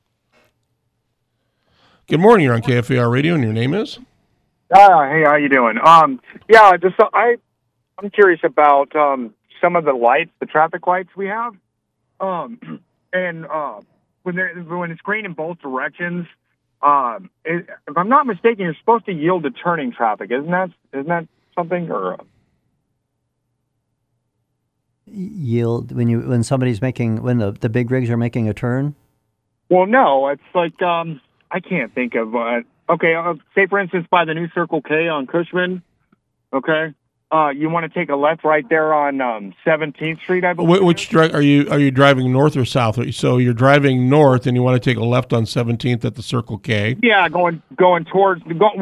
Speaker 3: Good morning. You're on KFAR Radio, and your name is?
Speaker 20: Hey, how you doing? I'm curious about some of the lights, the traffic lights we have, and when it's green in both directions, If I'm not mistaken, you're supposed to yield to turning traffic. Isn't that something? Or
Speaker 4: yield when somebody's making the big rigs are making a turn?
Speaker 20: Well, no, it's like I can't think of. Okay, say for instance by the new Circle K on Cushman. Okay, you want to take a left right there on 17th Street, I believe.
Speaker 3: Which are you driving north or south? So you're driving north, and you want to take a left on 17th at the Circle K.
Speaker 20: Yeah, going towards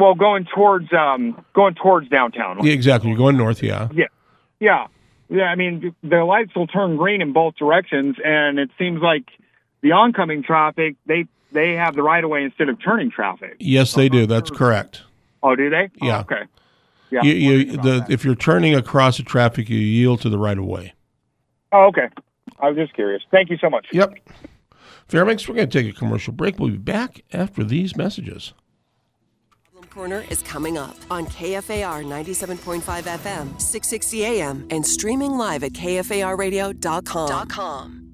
Speaker 20: downtown.
Speaker 3: Yeah, exactly. You're going north. Yeah.
Speaker 20: Yeah. I mean, the lights will turn green in both directions, and it seems like the oncoming traffic they have the right of way instead of turning traffic.
Speaker 3: Yes, they do. That's correct.
Speaker 20: Oh, do they?
Speaker 3: Yeah.
Speaker 20: Oh, okay. Yeah.
Speaker 3: If you're turning across the traffic, you yield to the right of way.
Speaker 20: Oh, okay. I was just curious. Thank you so much.
Speaker 3: Yep. Fairbanks, we're going to take a commercial break. We'll be back after these messages.
Speaker 5: Problem Corner is coming up on KFAR 97.5 FM, 660 AM, and streaming live at KFARradio.com.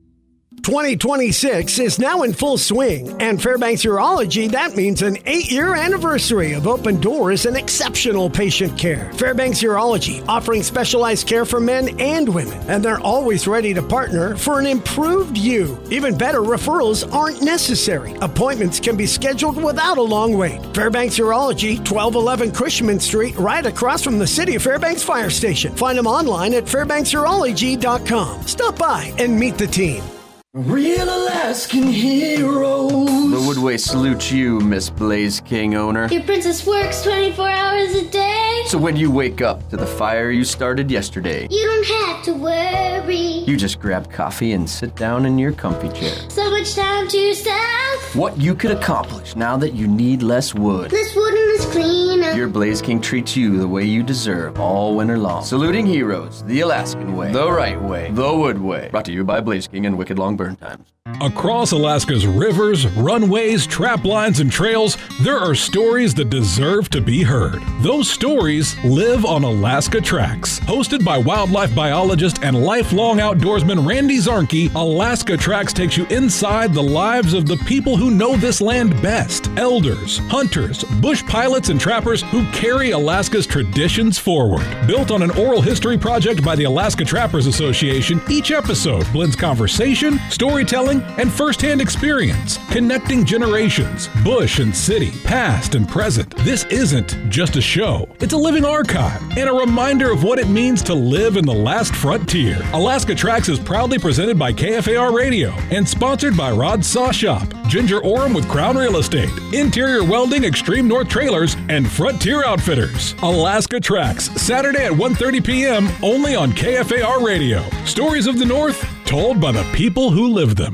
Speaker 1: 2026 is now in full swing, and Fairbanks Urology, that means an 8-year anniversary of open doors and exceptional patient care. Fairbanks Urology, offering specialized care for men and women, and they're always ready to partner for an improved you. Even better, referrals aren't necessary. Appointments can be scheduled without a long wait. Fairbanks Urology, 1211 Cushman Street, right across from the City of Fairbanks Fire Station. Find them online at fairbanksurology.com. Stop by and meet the team.
Speaker 21: Real Alaskan heroes. The Woodway salutes you, Miss Blaze King owner.
Speaker 22: Your princess works 24 hours a day.
Speaker 21: So when you wake up to the fire you started yesterday,
Speaker 22: you don't have to worry.
Speaker 21: You just grab coffee and sit down in your comfy chair.
Speaker 22: So much time to yourself.
Speaker 21: What you could accomplish now that you need less wood.
Speaker 22: Less wood and less cleaner.
Speaker 21: Your Blaze King treats you the way you deserve all winter long. Saluting heroes, the Alaskan way, the right way, the Wood way. Brought to you by Blaze King and Wicked Long Burn Times.
Speaker 16: Across Alaska's rivers, runways, trap lines, and trails, there are stories that deserve to be heard. Those stories live on Alaska Tracks. Hosted by wildlife biologist and lifelong outdoorsman Randy Zarnke, Alaska Tracks takes you inside the lives of the people who know this land best. Elders, hunters, bush pilots, and trappers who carry Alaska's traditions forward. Built on an oral history project by the Alaska Trappers Association, each episode blends conversation, storytelling, and first-hand experience, connecting generations, bush and city, past and present. This isn't just a show. It's a living archive and a reminder of what it means to live in the last frontier. Alaska Tracks is proudly presented by KFAR Radio and sponsored by Rod's Saw Shop, Ginger Orem with Crown Real Estate, Interior Welding, Extreme North Trailers, and Frontier Outfitters. Alaska Tracks, Saturday at 1:30 p.m. only on KFAR Radio. Stories of the North told by the people who live them.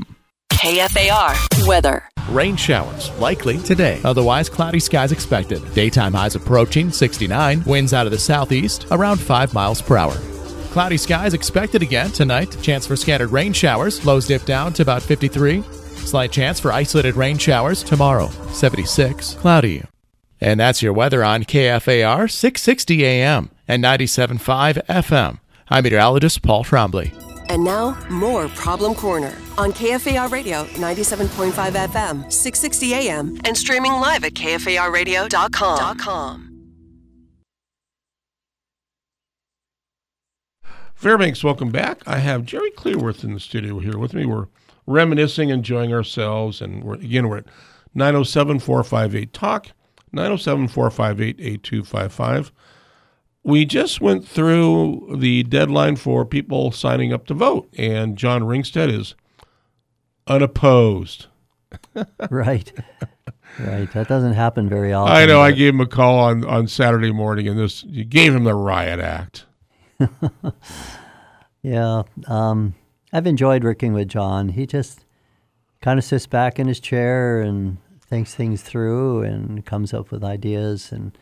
Speaker 14: KFAR weather.
Speaker 23: Rain showers likely today. Otherwise, cloudy skies expected. Daytime highs approaching 69. Winds out of the southeast around 5 miles per hour. Cloudy skies expected again tonight. Chance for scattered rain showers. Lows dip down to about 53. Slight chance for isolated rain showers tomorrow. 76. Cloudy. And that's your weather on KFAR 660 AM and 97.5 FM. I'm meteorologist Paul Trombley.
Speaker 5: And now, more Problem Corner on KFAR Radio 97.5 FM, 660 AM, and streaming live at KFARradio.com.
Speaker 3: Fairbanks, welcome back. I have Jerry Clearworth in the studio here with me. We're reminiscing, enjoying ourselves, and we're at 907-458-TALK, 907-458-8255. We just went through the deadline for people signing up to vote, and John Ringstead is unopposed.
Speaker 4: Right. That doesn't happen very often.
Speaker 3: I know. I gave him a call on Saturday morning, and you gave him the riot act.
Speaker 4: Yeah. I've enjoyed working with John. He just kind of sits back in his chair and thinks things through and comes up with ideas, and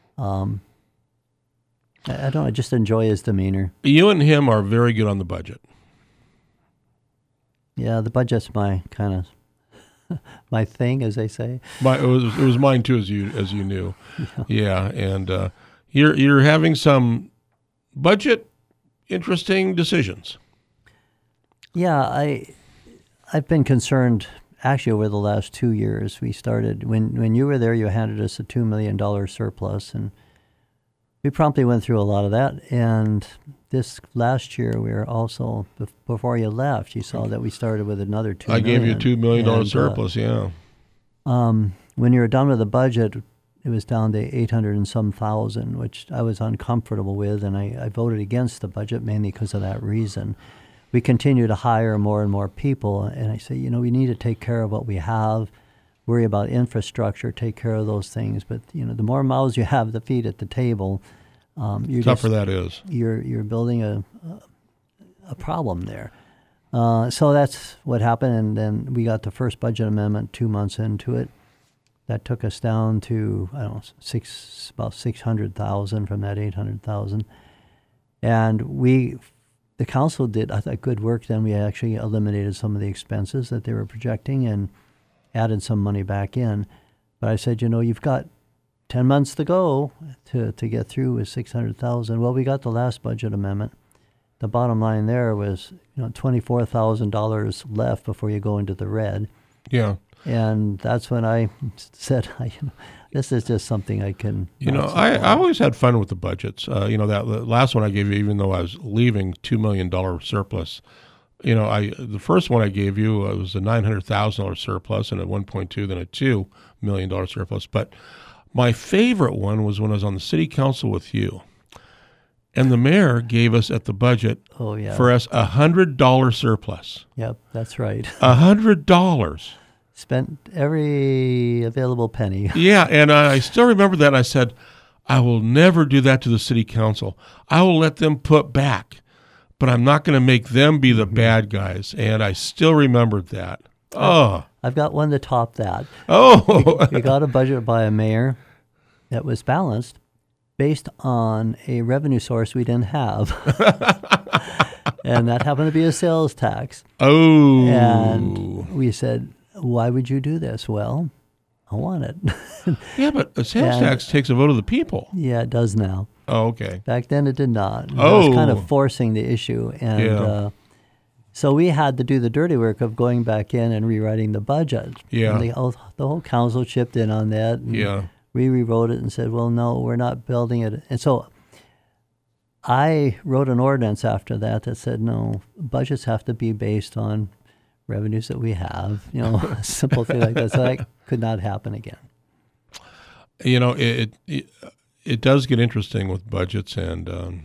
Speaker 4: I just enjoy his demeanor.
Speaker 3: You and him are very good on the budget.
Speaker 4: Yeah, the budget's my kind of my thing, as they say.
Speaker 3: It was mine too, as you knew. Yeah, and you're having some budget interesting decisions.
Speaker 4: Yeah, I've been concerned actually over the last 2 years, we started, when you were there, you handed us a $2 million surplus, and we promptly went through a lot of that. And this last year, we were also, before you left, you saw that we started with another $2 million.
Speaker 3: I gave you a $2 million surplus, yeah.
Speaker 4: When you were done with the budget, it was down to 800 and some thousand, which I was uncomfortable with, and I voted against the budget mainly because of that reason. We continue to hire more and more people, and I say, we need to take care of what we have, worry about infrastructure, take care of those things. But the more mouths you have to feed at the table,
Speaker 3: tougher that is.
Speaker 4: You're building a problem there. So that's what happened, and then we got the first budget amendment 2 months into it. That took us down to about 600,000 from that 800,000, and the council did I thought good work. Then we actually eliminated some of the expenses that they were projecting and added some money back in. But I said, you've got 10 months to go to get through with 600,000. Well, we got the last budget amendment. The bottom line there was $24,000 left before you go into the red.
Speaker 3: Yeah.
Speaker 4: And that's when I said, this is just something I can.
Speaker 3: I always had fun with the budgets. That last one I gave you, even though I was leaving $2 million surplus, the first one I gave you was a $900,000 surplus, and at 1.2, then a $2 million surplus. But my favorite one was when I was on the city council with you. And the mayor gave us at the budget for us $100 surplus.
Speaker 4: Yep, that's right.
Speaker 3: $100.
Speaker 4: Spent every available penny.
Speaker 3: Yeah, and I still remember that. I said, I will never do that to the city council. I will let them put back, but I'm not going to make them be the bad guys. And I still remembered that. Oh.
Speaker 4: I've got one to top that.
Speaker 3: Oh.
Speaker 4: We got a budget by a mayor that was balanced based on a revenue source we didn't have. And that happened to be a sales tax.
Speaker 3: Oh.
Speaker 4: And we said, why would you do this? Well, I want it.
Speaker 3: Yeah, but a sales tax takes a vote of the people.
Speaker 4: Yeah, it does now.
Speaker 3: Oh, okay.
Speaker 4: Back then it did not. It
Speaker 3: was
Speaker 4: kind of forcing the issue. And so we had to do the dirty work of going back in and rewriting the budget.
Speaker 3: Yeah.
Speaker 4: And the whole council chipped in on that. And we rewrote it and said, well, no, we're not building it. And so I wrote an ordinance after that said, no, budgets have to be based on revenues that we have, a simple thing like that. So that could not happen again.
Speaker 3: It does get interesting with budgets, and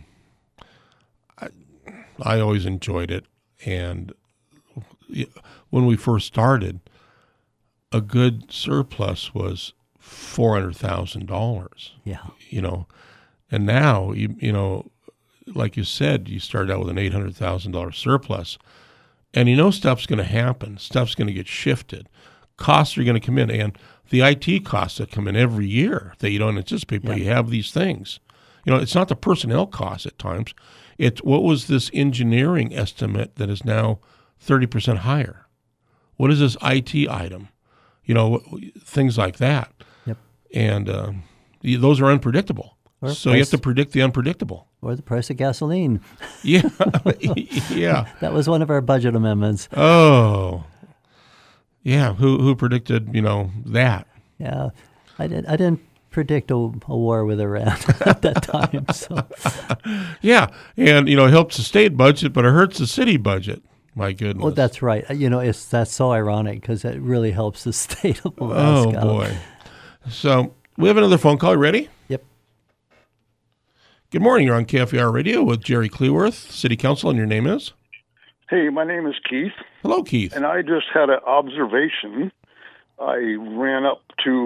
Speaker 3: I always enjoyed it. And when we first started, a good surplus was $400,000.
Speaker 4: Yeah.
Speaker 3: And now like you said, you started out with an $800,000 surplus. And stuff's going to happen. Stuff's going to get shifted. Costs are going to come in. And the IT costs that come in every year that you don't anticipate, but you have these things. It's not the personnel costs at times. It's what was this engineering estimate that is now 30% higher? What is this IT item? Things like that.
Speaker 4: Yep.
Speaker 3: And those are unpredictable. So you have to predict the unpredictable.
Speaker 4: Or the price of gasoline.
Speaker 3: Yeah. Yeah.
Speaker 4: That was one of our budget amendments.
Speaker 3: Oh. Yeah. Who predicted, that?
Speaker 4: Yeah. I didn't predict a war with Iran at that time. So.
Speaker 3: Yeah. And, it helps the state budget, but it hurts the city budget. My goodness.
Speaker 4: Well, that's right. That's so ironic because it really helps the state of Alaska.
Speaker 3: Oh, boy. So we have another phone call. You ready?
Speaker 4: Yep.
Speaker 3: Good morning. You're on KFAR Radio with Jerry Cleworth, City Council, and your name is?
Speaker 2: Hey, my name is Keith.
Speaker 3: Hello, Keith.
Speaker 2: And I just had an observation. I ran up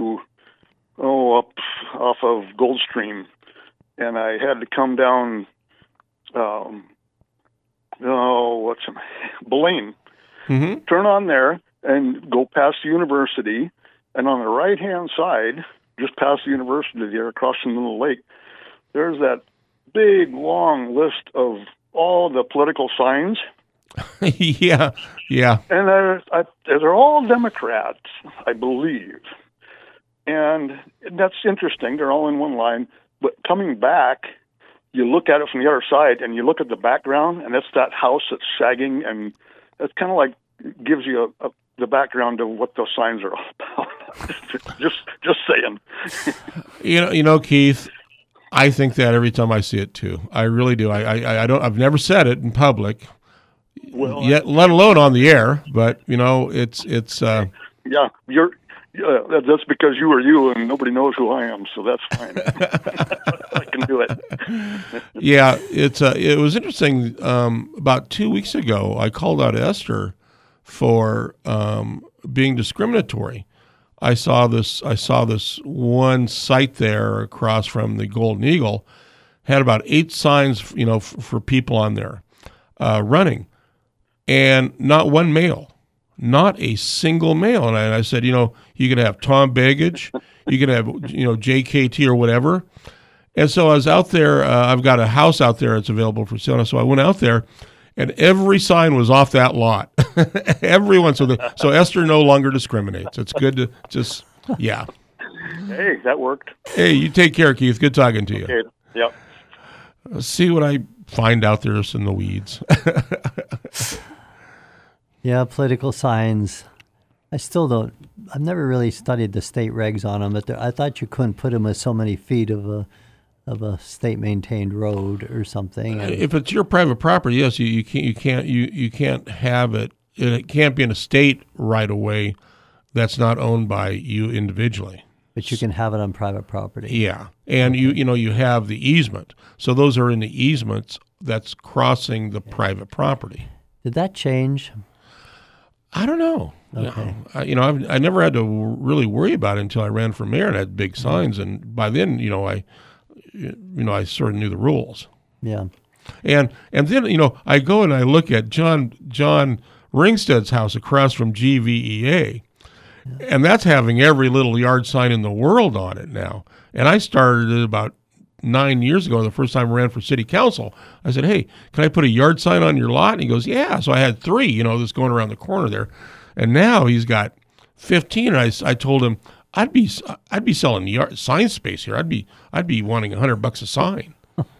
Speaker 2: off of Goldstream, and I had to come down, Blaine.
Speaker 3: Mm-hmm.
Speaker 2: Turn on there and go past the university, and on the right-hand side, just past the university there, across from the little lake, there's that big, long list of all the political signs.
Speaker 3: Yeah.
Speaker 2: And they're all Democrats, I believe. And that's interesting. They're all in one line. But coming back, you look at it from the other side, and you look at the background, and that's that house that's sagging, and that's kind of like gives you the background of what those signs are all about. just saying.
Speaker 3: You know, Keith, I think that every time I see it too. I really do. I don't. I've never said it in public, yet let alone on the air. But you know, it's.
Speaker 2: Yeah, that's because you are you, and nobody knows who I am, so that's fine. I can do it.
Speaker 3: Yeah, it was interesting. About 2 weeks ago, I called out Esther for being discriminatory. I saw this one site there across from the Golden Eagle had about 8 signs, you know, for people on there running, and not one male. Not a single male. And I said, you know, you could have Tom Baggage, you could have, you know, JKT or whatever. And so I was out there. I've got a house out there that's available for sale. So I went out there, and every sign was off that lot. Everyone. So Esther no longer discriminates. It's good to just, yeah.
Speaker 2: Hey, that worked.
Speaker 3: Hey, you take care, Keith. Good talking to you.
Speaker 2: Okay. Yep.
Speaker 3: Let's see what I find out there in the weeds.
Speaker 4: Yeah, political signs. I still don't. I've never really studied the state regs on them, but I thought you couldn't put them with so many feet of a state maintained road or something.
Speaker 3: If it's your private property, yes, you can't have it. It can't be in a state right away that's not owned by you individually.
Speaker 4: But you can have it on private property.
Speaker 3: Yeah, and you have the easement. So those are in the easements that's crossing the private property.
Speaker 4: Did that change?
Speaker 3: I don't know.
Speaker 4: Okay.
Speaker 3: I never had to really worry about it until I ran for mayor and had big signs, and by then, I sort of knew the rules.
Speaker 4: Yeah.
Speaker 3: And then, I go and I look at John Ringstead's house across from GVEA, and that's having every little yard sign in the world on it now. And I started it about 9 years ago, the first time I ran for city council. I said, hey, can I put a yard sign on your lot? And he goes, yeah. So I had 3, that's going around the corner there. And now he's got 15. And I told him, I'd be selling sign space here. I'd be wanting $100 a sign.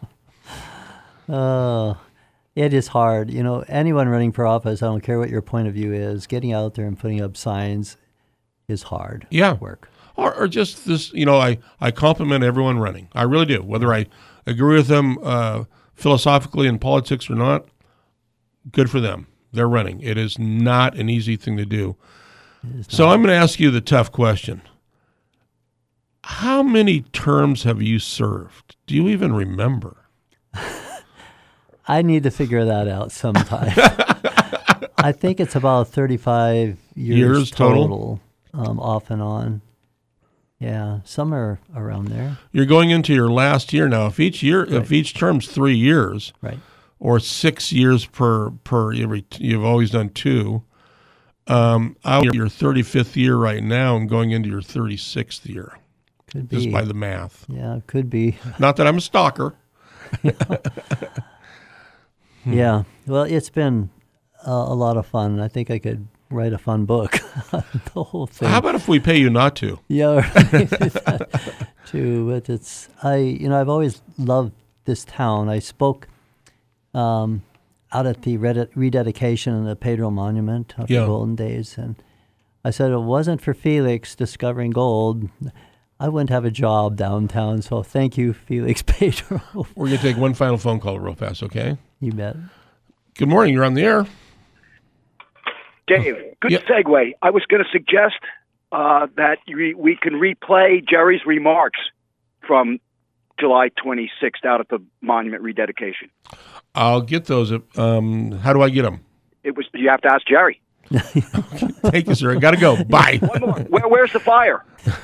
Speaker 4: It is hard. Anyone running for office, I don't care what your point of view is, getting out there and putting up signs is hard work.
Speaker 3: Or just this, I compliment everyone running. I really do. Whether I agree with them philosophically in politics or not, good for them. They're running. It is not an easy thing to do. So I'm going to ask you the tough question. How many terms have you served? Do you even remember?
Speaker 4: I need to figure that out sometime. I think it's about 35 years total, off and on. Yeah, somewhere around there.
Speaker 3: You're going into your last year now. If each term's 3 years,
Speaker 4: right,
Speaker 3: or 6 years per you've always done 2. I'm in your 35th year right now and going into your 36th year.
Speaker 4: Could be.
Speaker 3: Just by the math.
Speaker 4: Yeah, it could be.
Speaker 3: Not that I'm a stalker.
Speaker 4: Yeah. Well, it's been a lot of fun. I think I could write a fun book on the whole thing.
Speaker 3: How about if we pay you not to?
Speaker 4: Yeah, right. Too. But I've always loved this town. I spoke out at the rededication of the Pedro Monument of the Golden Days, and I said it wasn't for Felix discovering gold, I wouldn't have a job downtown. So thank you, Felix Pedro.
Speaker 3: We're going to take one final phone call real fast, okay?
Speaker 4: You bet.
Speaker 3: Good morning. You're on the air.
Speaker 7: Dave, good segue. I was going to suggest that we can replay Jerry's remarks from July 26th out at the monument rededication.
Speaker 3: I'll get those. How do I get them?
Speaker 7: You have to ask Jerry.
Speaker 3: Thank you, sir. I got to go. Bye.
Speaker 7: One more. Where's the fire?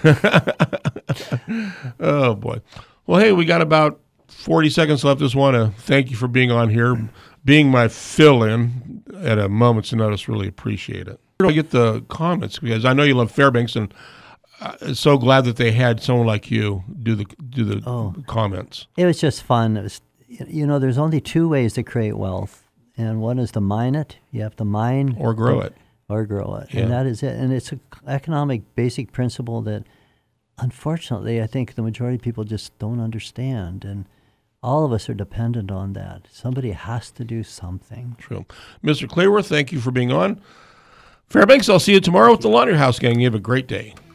Speaker 3: Oh, boy. Well, hey, we got about 40 seconds left. Just want to thank you for being on here, being my fill-in at a moment's notice. Really appreciate it. I get the comments because I know you love Fairbanks, and so glad that they had someone like you do the comments.
Speaker 4: It was just fun. It was, there's only 2 ways to create wealth, and one is to mine it. You have to mine
Speaker 3: or grow it,
Speaker 4: yeah. And that is it. And it's an economic basic principle that, unfortunately, I think the majority of people just don't understand, and all of us are dependent on that. Somebody has to do something.
Speaker 3: True. Mr. Clearworth, thank you for being on. Fairbanks, I'll see you tomorrow with the Laundry House Gang. You have a great day.